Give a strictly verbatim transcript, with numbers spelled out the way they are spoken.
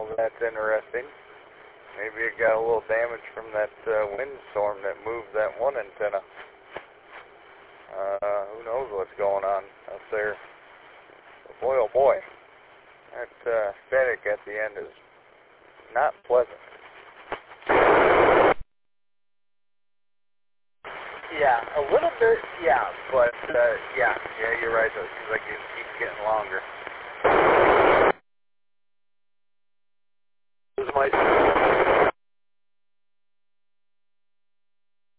Well, that's interesting. Maybe it got a little damage from that uh, windstorm that moved that one antenna. Uh, who knows what's going on up there. But boy, oh boy, that uh, static at the end is not pleasant. Yeah, a little bit, yeah, but uh, yeah, yeah, you're right though. It seems like it keeps getting longer. This might